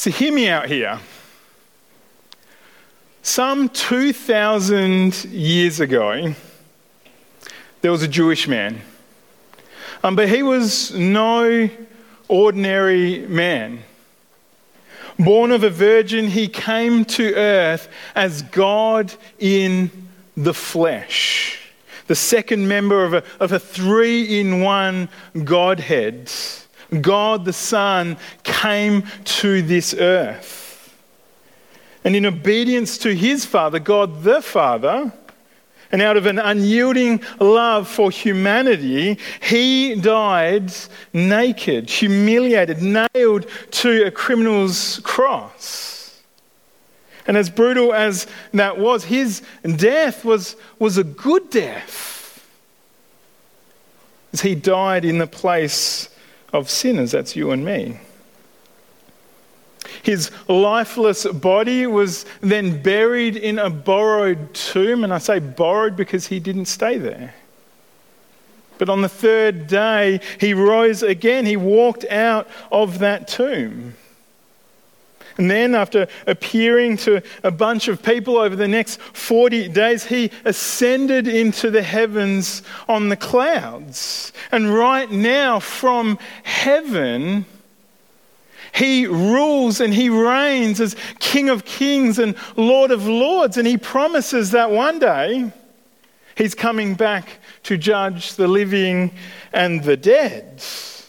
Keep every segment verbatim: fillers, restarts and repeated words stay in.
So hear me out here. Some two thousand years ago, there was a Jewish man. Um, but he was no ordinary man. Born of a virgin, he came to earth as God in the flesh. The second member of a, of a three-in-one Godhead. God the Son came to this earth. And in obedience to his Father, God the Father, and out of an unyielding love for humanity, he died naked, humiliated, nailed to a criminal's cross. And as brutal as that was, his death was, was a good death. As he died in the place of sinners, that's you and me. His lifeless body was then buried in a borrowed tomb, and I say borrowed because he didn't stay there. But on the third day, he rose again. He walked out of that tomb. And then, after appearing to a bunch of people over the next forty days, he ascended into the heavens on the clouds. And right now, from heaven, he rules and he reigns as King of Kings and Lord of Lords. And he promises that one day he's coming back to judge the living and the dead.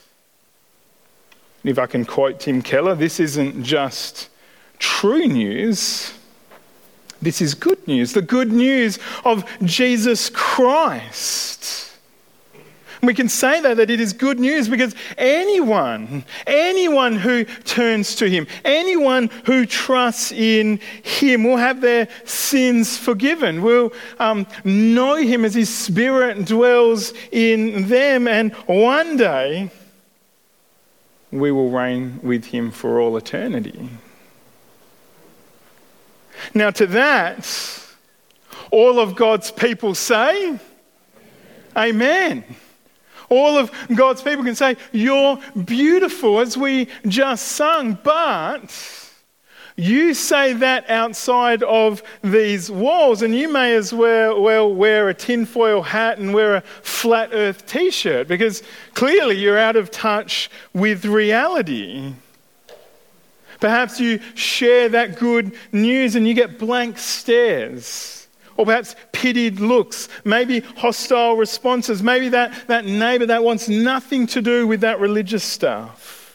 If I can quote Tim Keller, this isn't just true news. This is good news. The good news of Jesus Christ. We can say that, that it is good news because anyone, anyone who turns to him, anyone who trusts in him will have their sins forgiven, will um, know him as his Spirit dwells in them, and one day we will reign with him for all eternity. Now to that, all of God's people say, Amen. All of God's people can say, you're beautiful, as we just sung, but you say that outside of these walls, and you may as well, well wear a tinfoil hat and wear a flat earth t-shirt, because clearly you're out of touch with reality. Perhaps you share that good news and you get blank stares. Or perhaps pitied looks, maybe hostile responses, maybe that, that neighbour that wants nothing to do with that religious stuff.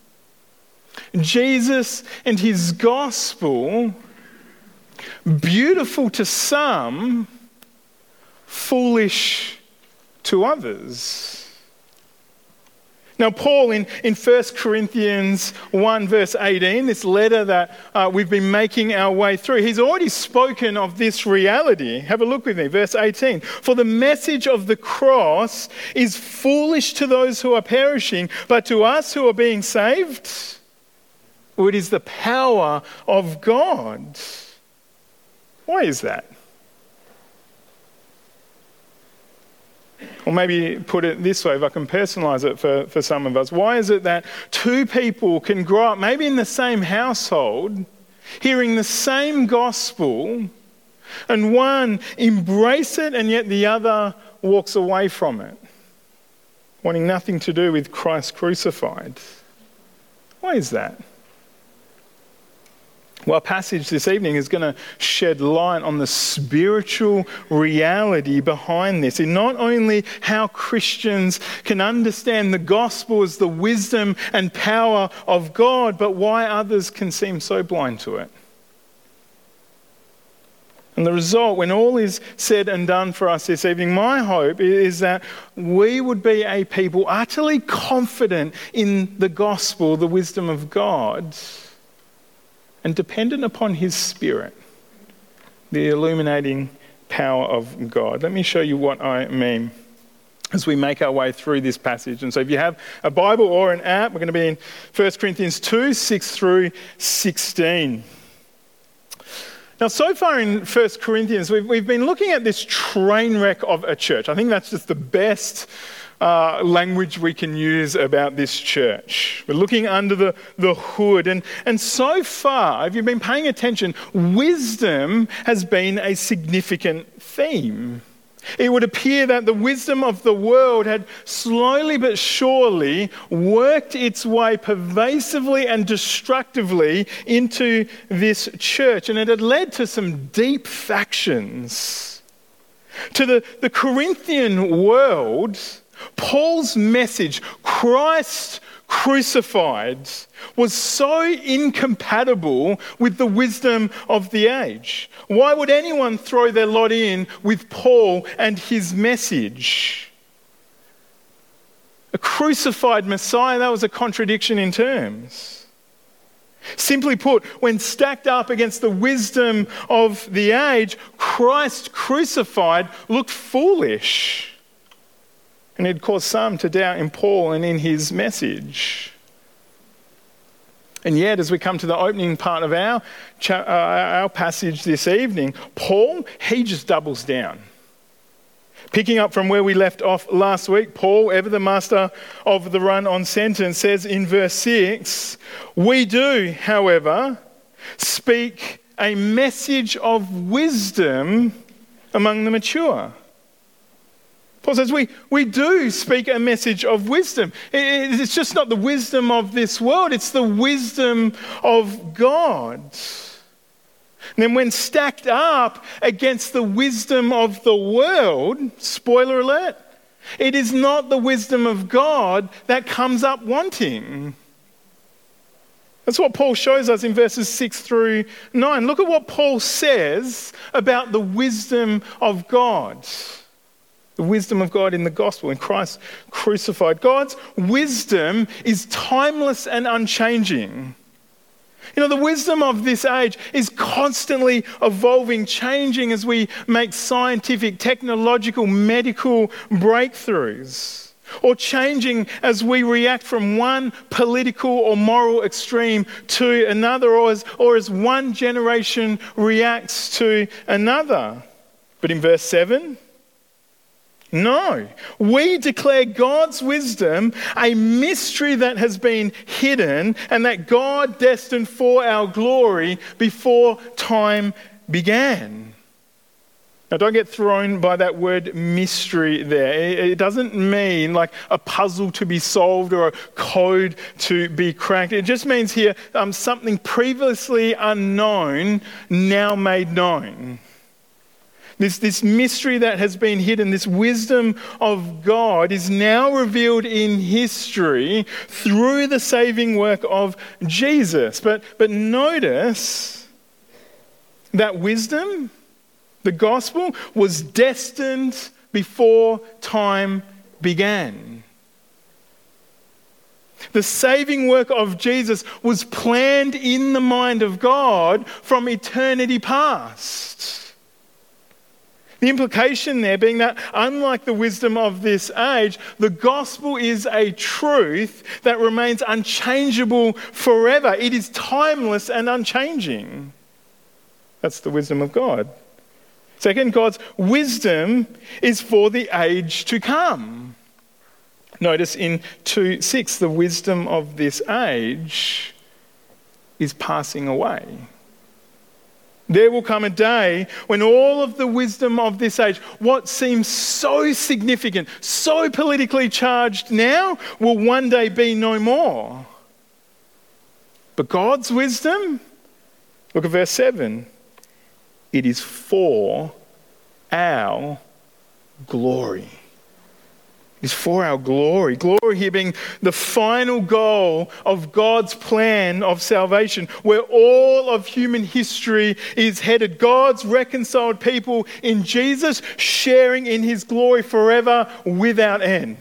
Jesus and his gospel, beautiful to some, foolish to others. Now, Paul in, in First Corinthians one verse eighteen, this letter that uh, we've been making our way through, he's already spoken of this reality. Have a look with me, verse eighteen. For the message of the cross is foolish to those who are perishing, but to us who are being saved, well, it is the power of God. Why is that? Or maybe put it this way, if I can personalise it for, for some of us. Why is it that two people can grow up, maybe in the same household, hearing the same gospel, and one embrace it and yet the other walks away from it, wanting nothing to do with Christ crucified? Why is that? Well, our passage this evening is going to shed light on the spiritual reality behind this, in not only how Christians can understand the gospel as the wisdom and power of God, but why others can seem so blind to it. And the result, when all is said and done for us this evening, my hope is that we would be a people utterly confident in the gospel, the wisdom of God, and dependent upon his Spirit, the illuminating power of God. Let me show you what I mean as we make our way through this passage. And so if you have a Bible or an app, we're going to be in First Corinthians two, six through sixteen. Now, so far in First Corinthians, we've, we've been looking at this train wreck of a church. I think that's just the best uh, language we can use about this church. We're looking under the, the hood. And, and so far, if you've been paying attention, wisdom has been a significant theme. It would appear that the wisdom of the world had slowly but surely worked its way pervasively and destructively into this church, and it had led to some deep factions. To the, the Corinthian world, Paul's message, Christ crucified, was so incompatible with the wisdom of the age. Why would anyone throw their lot in with Paul and his message? A crucified Messiah, that was a contradiction in terms. Simply put, when stacked up against the wisdom of the age, Christ crucified looked foolish. And it caused some to doubt in Paul and in his message. And yet, as we come to the opening part of our, cha- uh, our passage this evening, Paul, he just doubles down. Picking up from where we left off last week, Paul, ever the master of the run-on sentence, says in verse six, "We do, however, speak a message of wisdom among the mature." Paul says we, we do speak a message of wisdom. It, it's just not the wisdom of this world, it's the wisdom of God. And then when stacked up against the wisdom of the world, spoiler alert, it is not the wisdom of God that comes up wanting. That's what Paul shows us in verses six through nine. Look at what Paul says about the wisdom of God. The wisdom of God in the gospel, in Christ crucified. God's wisdom is timeless and unchanging. You know, the wisdom of this age is constantly evolving, changing as we make scientific, technological, medical breakthroughs, or changing as we react from one political or moral extreme to another, or as, or as one generation reacts to another. But in verse seven, no, we declare God's wisdom, a mystery that has been hidden and that God destined for our glory before time began. Now, don't get thrown by that word mystery there. It doesn't mean like a puzzle to be solved or a code to be cracked. It just means here um, something previously unknown, now made known. This, this mystery that has been hidden, this wisdom of God, is now revealed in history through the saving work of Jesus. But, but notice that wisdom, the gospel, was destined before time began. The saving work of Jesus was planned in the mind of God from eternity past. The implication there being that, unlike the wisdom of this age, the gospel is a truth that remains unchangeable forever. It is timeless and unchanging. That's the wisdom of God. Second, God's wisdom is for the age to come. Notice in two six, the wisdom of this age is passing away. There will come a day when all of the wisdom of this age, what seems so significant, so politically charged now, will one day be no more. But God's wisdom, look at verse seven, it is for our glory. Is for our glory. Glory here being the final goal of God's plan of salvation, where all of human history is headed. God's reconciled people in Jesus, sharing in his glory forever without end.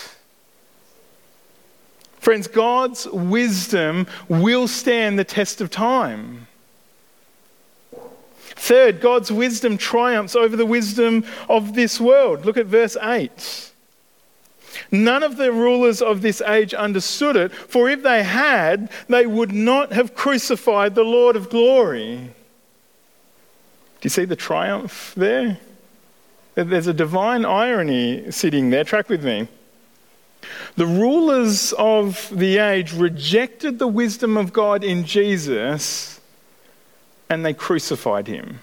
Friends, God's wisdom will stand the test of time. Third, God's wisdom triumphs over the wisdom of this world. Look at verse eight. None of the rulers of this age understood it, for if they had, they would not have crucified the Lord of glory. Do you see the triumph there? There's a divine irony sitting there. Track with me. The rulers of the age rejected the wisdom of God in Jesus and they crucified him.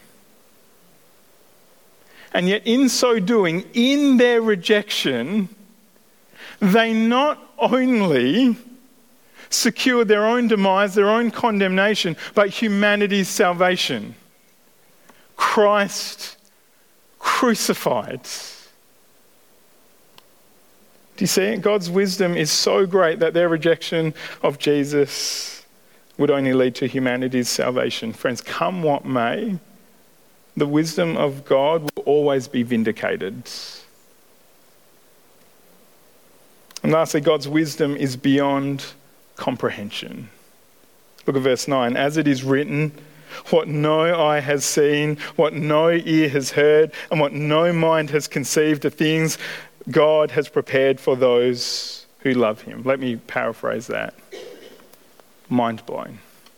And yet in so doing, in their rejection, they not only secured their own demise, their own condemnation, but humanity's salvation. Christ crucified. Do you see it? God's wisdom is so great that their rejection of Jesus would only lead to humanity's salvation. Friends, come what may, the wisdom of God will always be vindicated. And lastly, God's wisdom is beyond comprehension. Look at verse nine. As it is written, what no eye has seen, what no ear has heard, and what no mind has conceived, the things God has prepared for those who love him. Let me paraphrase that. Mind blown.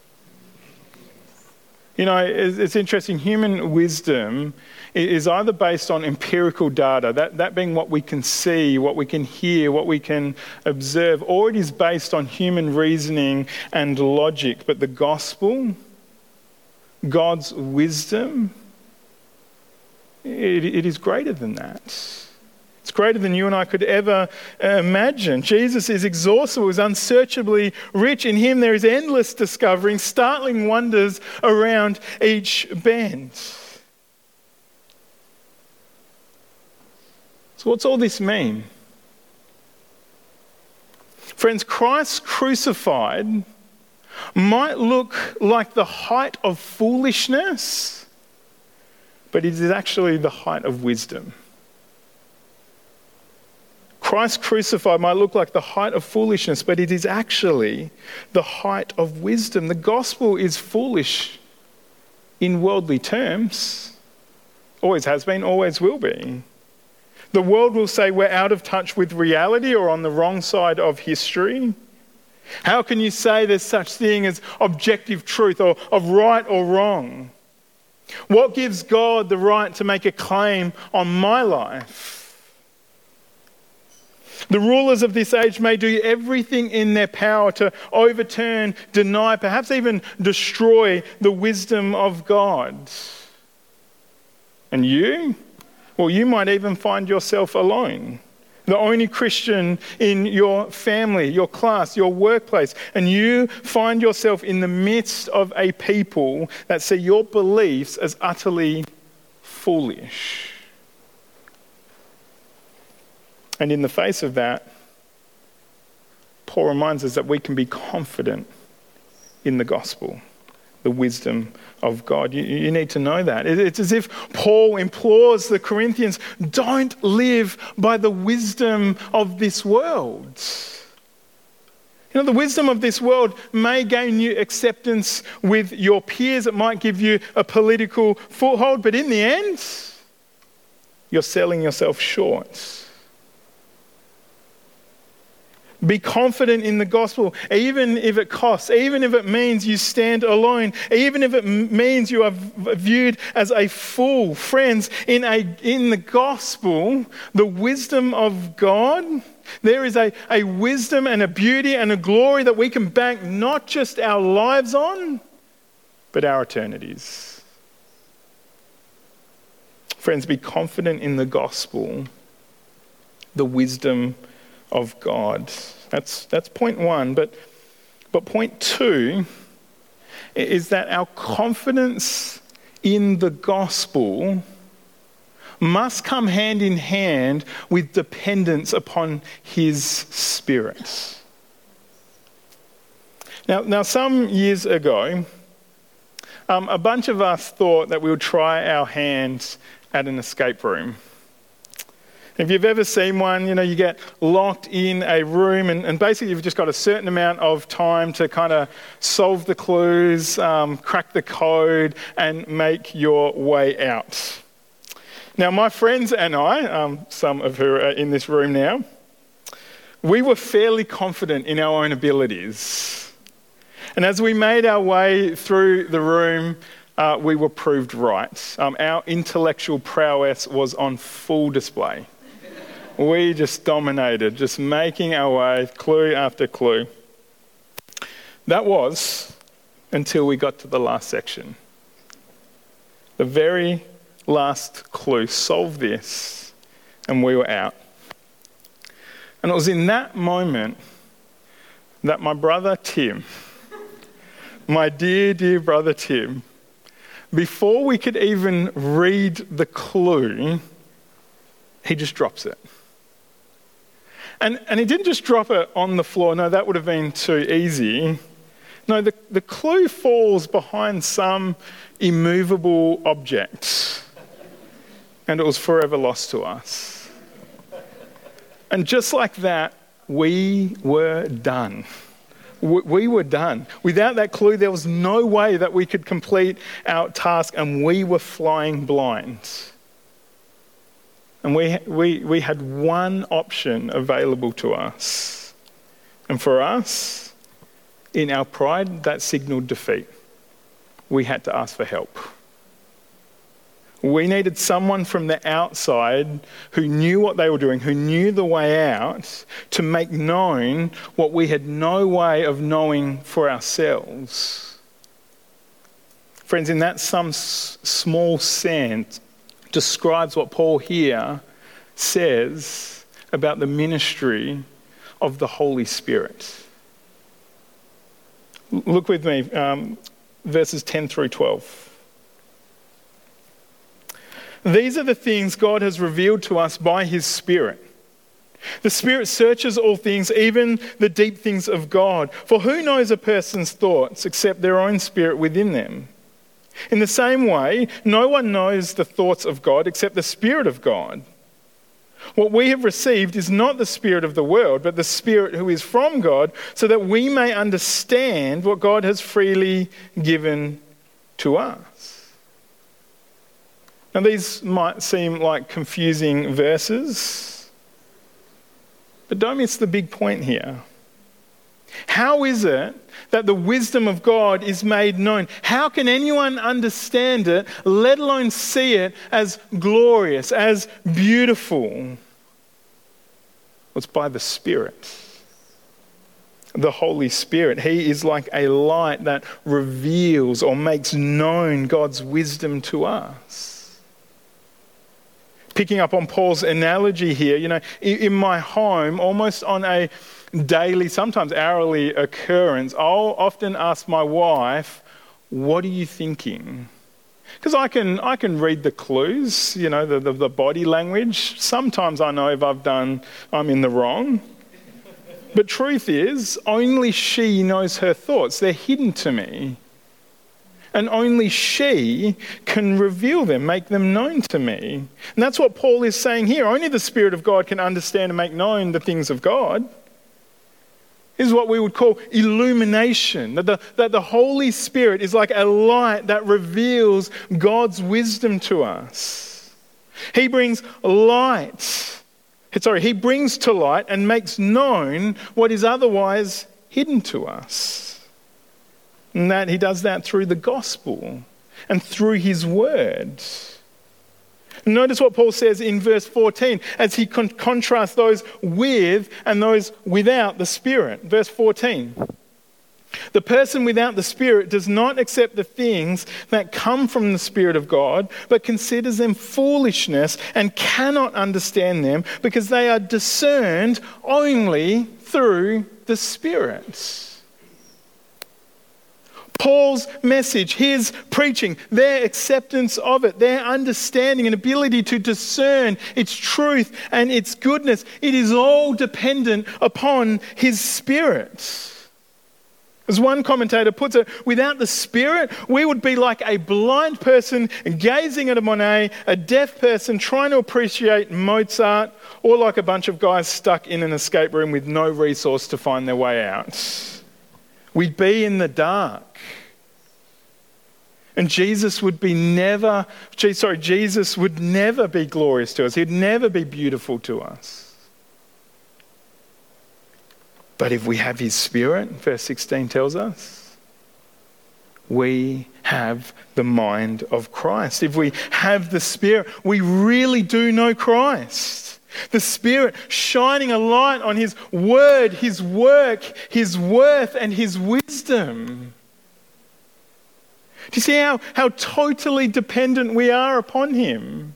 You know, it's interesting. Human wisdom is either based on empirical data, that, that being what we can see, what we can hear, what we can observe, or it is based on human reasoning and logic. But the gospel, God's wisdom, it, it is greater than that. It's greater than you and I could ever imagine. Jesus is exhaustible, is unsearchably rich. In him there is endless discovering, startling wonders around each bend. So what's all this mean? Friends, Christ crucified might look like the height of foolishness, but it is actually the height of wisdom. Christ crucified might look like the height of foolishness, but it is actually the height of wisdom. The gospel is foolish in worldly terms. Always has been, always will be. The world will say we're out of touch with reality or on the wrong side of history. How can you say there's such thing as objective truth or of right or wrong? What gives God the right to make a claim on my life? The rulers of this age may do everything in their power to overturn, deny, perhaps even destroy the wisdom of God. And you? Well, you might even find yourself alone. The only Christian in your family, your class, your workplace. And you find yourself in the midst of a people that see your beliefs as utterly foolish. And in the face of that, Paul reminds us that we can be confident in the gospel, the wisdom of God. You, you need to know that. It, it's as if Paul implores the Corinthians, don't live by the wisdom of this world. You know, the wisdom of this world may gain you acceptance with your peers. It might give you a political foothold, but in the end, you're selling yourself short. Be confident in the gospel, even if it costs, even if it means you stand alone, even if it m- means you are viewed as a fool. Friends, in a in the gospel, the wisdom of God, there is a, a wisdom and a beauty and a glory that we can bank not just our lives on, but our eternities. Friends, be confident in the gospel, the wisdom of God. That's that's point one. But but point two is that our confidence in the gospel must come hand in hand with dependence upon his Spirit. Now, now some years ago, um, a bunch of us thought that we would try our hands at an escape room. If you've ever seen one, you know, you get locked in a room and, and basically you've just got a certain amount of time to kind of solve the clues, um, crack the code and make your way out. Now, my friends and I, um, some of who are in this room now, we were fairly confident in our own abilities. And as we made our way through the room, uh, we were proved right. Um, our intellectual prowess was on full display. We just dominated, just making our way, clue after clue. That was until we got to the last section. The very last clue, solve this, and we were out. And it was in that moment that my brother Tim, my dear, dear brother Tim, before we could even read the clue, he just drops it. And, and he didn't just drop it on the floor. No, that would have been too easy. No, the, the clue falls behind some immovable object. And it was forever lost to us. And just like that, we were done. We, we were done. Without that clue, there was no way that we could complete our task, and we were flying blind. And we, we, we had one option available to us. And for us, in our pride, that signaled defeat. We had to ask for help. We needed someone from the outside who knew what they were doing, who knew the way out, to make known what we had no way of knowing for ourselves. Friends, in that some s- small sense, describes what Paul here says about the ministry of the Holy Spirit. Look with me, um, verses ten through twelve. These are the things God has revealed to us by his Spirit. The Spirit searches all things, even the deep things of God. For who knows a person's thoughts except their own spirit within them? In the same way, no one knows the thoughts of God except the Spirit of God. What we have received is not the spirit of the world, but the Spirit who is from God, so that we may understand what God has freely given to us. Now, these might seem like confusing verses, but don't miss the big point here. How is it that the wisdom of God is made known? How can anyone understand it, let alone see it as glorious, as beautiful? Well, it's by the Spirit. The Holy Spirit. He is like a light that reveals or makes known God's wisdom to us. Picking up on Paul's analogy here, you know, in my home, almost on a daily, sometimes hourly occurrence, I'll often ask my wife, what are you thinking? Because I can I can read the clues, you know, the, the, the body language. Sometimes I know if I've done, I'm in the wrong. But truth is, only she knows her thoughts. They're hidden to me. And only she can reveal them, make them known to me. And that's what Paul is saying here. Only the Spirit of God can understand and make known the things of God. Is what we would call illumination. That the, that the Holy Spirit is like a light that reveals God's wisdom to us. He brings light. Sorry, he brings to light and makes known what is otherwise hidden to us. And that he does that through the gospel and through his word. Notice what Paul says in verse fourteen as he con- contrasts those with and those without the Spirit. Verse fourteen. The person without the Spirit does not accept the things that come from the Spirit of God, but considers them foolishness and cannot understand them because they are discerned only through the Spirit. Paul's message, his preaching, their acceptance of it, their understanding and ability to discern its truth and its goodness, it is all dependent upon his Spirit. As one commentator puts it, without the Spirit, we would be like a blind person gazing at a Monet, a deaf person trying to appreciate Mozart, or like a bunch of guys stuck in an escape room with no resource to find their way out. We'd be in the dark. And Jesus would be never, sorry, Jesus would never be glorious to us. He'd never be beautiful to us. But if we have his Spirit, verse sixteen tells us, we have the mind of Christ. If we have the Spirit, we really do know Christ. The Spirit shining a light on his word, his work, his worth, and his wisdom. Do you see how, how totally dependent we are upon him?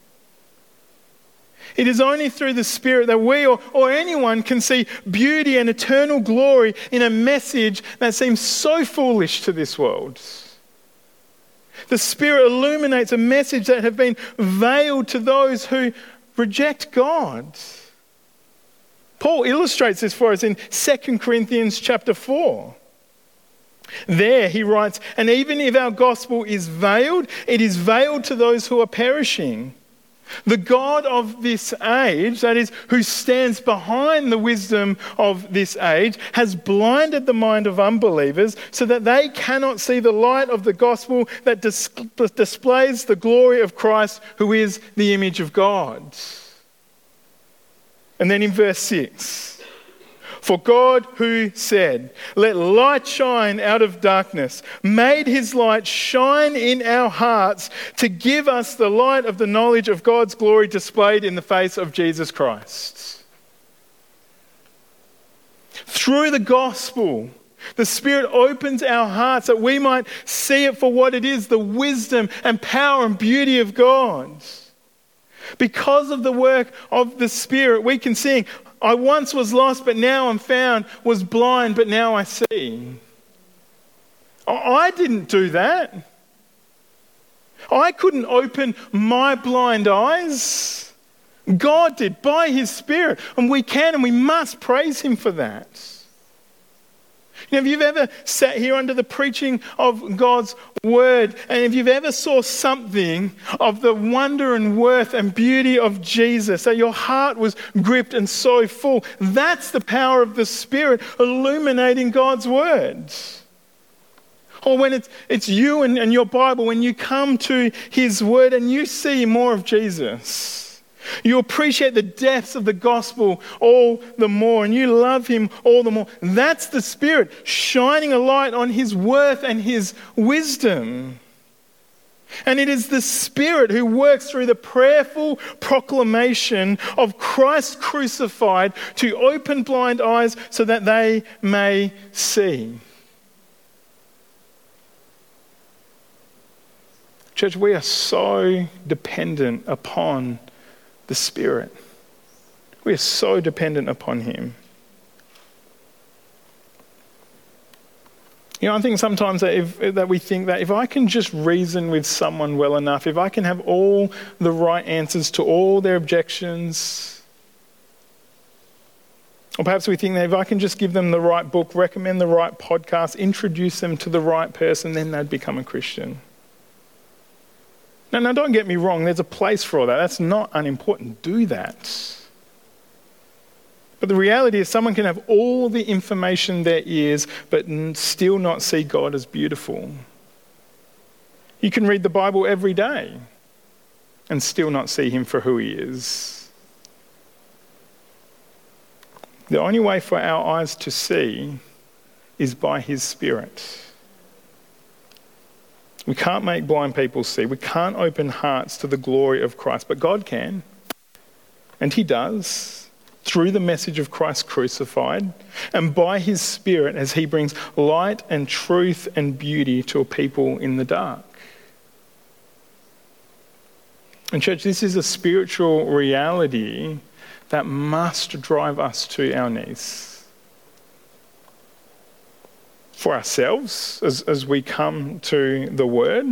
It is only through the Spirit that we or, or anyone can see beauty and eternal glory in a message that seems so foolish to this world. The Spirit illuminates a message that has been veiled to those who reject God. Paul illustrates this for us in Second Corinthians chapter four. There he writes, "And even if our gospel is veiled, it is veiled to those who are perishing. The God of this age," that is, who stands behind the wisdom of this age, "has blinded the mind of unbelievers so that they cannot see the light of the gospel that dis- displays the glory of Christ, who is the image of God." And then in verse six, "For God, who said, 'Let light shine out of darkness,' made his light shine in our hearts to give us the light of the knowledge of God's glory displayed in the face of Jesus Christ." Through the gospel, the Spirit opens our hearts that we might see it for what it is, the wisdom and power and beauty of God. Because of the work of the Spirit, we can sing, "I once was lost, but now I'm found, was blind, but now I see." I didn't do that. I couldn't open my blind eyes. God did by his Spirit, and we can and we must praise him for that. You know, if you've ever sat here under the preaching of God's word, and if you've ever saw something of the wonder and worth and beauty of Jesus, that your heart was gripped and so full, that's the power of the Spirit illuminating God's word. Or when it's, it's you and, and your Bible, when you come to his word and you see more of Jesus, you appreciate the depths of the gospel all the more, and you love him all the more. That's the Spirit shining a light on his worth and his wisdom. And it is the Spirit who works through the prayerful proclamation of Christ crucified to open blind eyes so that they may see. Church, we are so dependent upon the Spirit. We are so dependent upon him. You know, I think sometimes that, if, that we think that if I can just reason with someone well enough, if I can have all the right answers to all their objections, or perhaps we think that if I can just give them the right book, recommend the right podcast, introduce them to the right person, then they'd become a Christian. Now, now, don't get me wrong, there's a place for all that. That's not unimportant. Do that. But the reality is someone can have all the information there is, but still not see God as beautiful. You can read the Bible every day and still not see him for who he is. The only way for our eyes to see is by his Spirit. We can't make blind people see. We can't open hearts to the glory of Christ, but God can. And he does through the message of Christ crucified and by his Spirit as he brings light and truth and beauty to a people in the dark. And church, this is a spiritual reality that must drive us to our knees. For ourselves, as, as we come to the Word,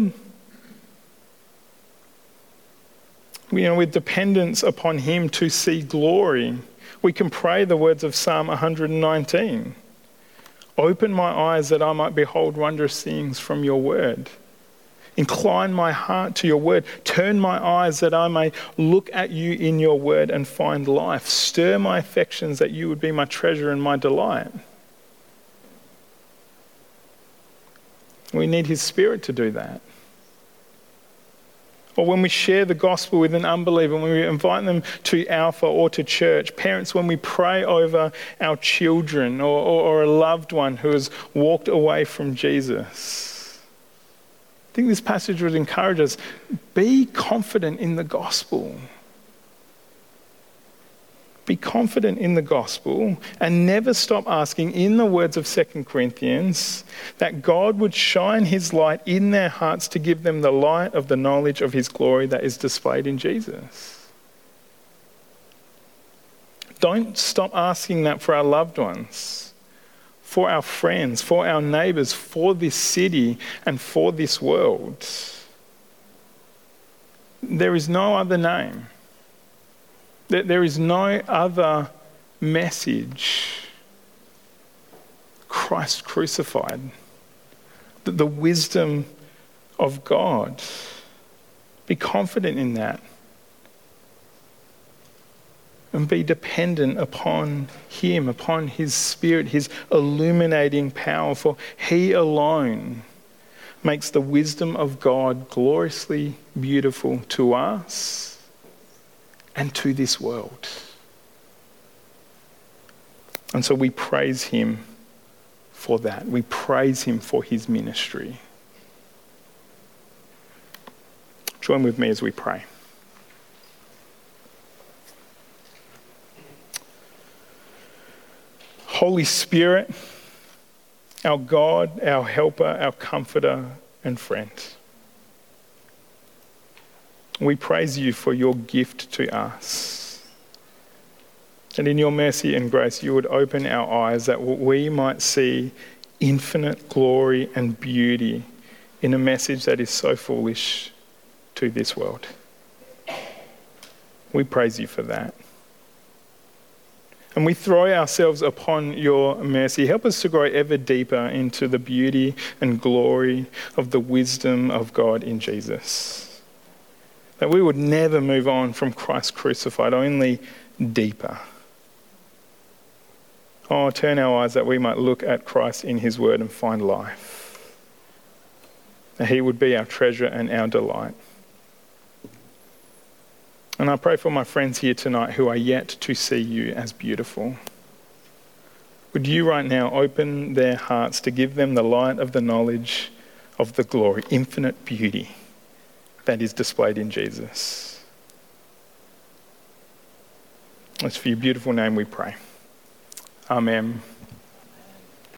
you know, with dependence upon him to see glory, we can pray the words of Psalm one nineteen. "Open my eyes that I might behold wondrous things from your word. Incline my heart to your word. Turn my eyes that I may look at you in your word and find life. Stir my affections that you would be my treasure and my delight." We need his Spirit to do that. Or when we share the gospel with an unbeliever, when we invite them to Alpha or to church, parents, when we pray over our children or, or, or a loved one who has walked away from Jesus, I think this passage would encourage us, be confident in the gospel. Be confident in the gospel and never stop asking, in the words of Second Corinthians, that God would shine his light in their hearts to give them the light of the knowledge of his glory that is displayed in Jesus. Don't stop asking that for our loved ones, for our friends, for our neighbours, for this city and for this world. There is no other name. There is no other message. Christ crucified. The wisdom of God. Be confident in that. And be dependent upon him, upon his Spirit, his illuminating power, for he alone makes the wisdom of God gloriously beautiful to us and to this world. And so we praise him for that. We praise him for his ministry. Join with me as we pray. Holy Spirit, our God, our helper, our comforter and friend, we praise you for your gift to us. And in your mercy and grace, you would open our eyes that we might see infinite glory and beauty in a message that is so foolish to this world. We praise you for that. And we throw ourselves upon your mercy. Help us to grow ever deeper into the beauty and glory of the wisdom of God in Jesus. That we would never move on from Christ crucified, only deeper. Oh, turn our eyes that we might look at Christ in his word and find life. That he would be our treasure and our delight. And I pray for my friends here tonight who are yet to see you as beautiful. Would you right now open their hearts to give them the light of the knowledge of the glory, infinite beauty that is displayed in Jesus. It's for your beautiful name we pray. Amen.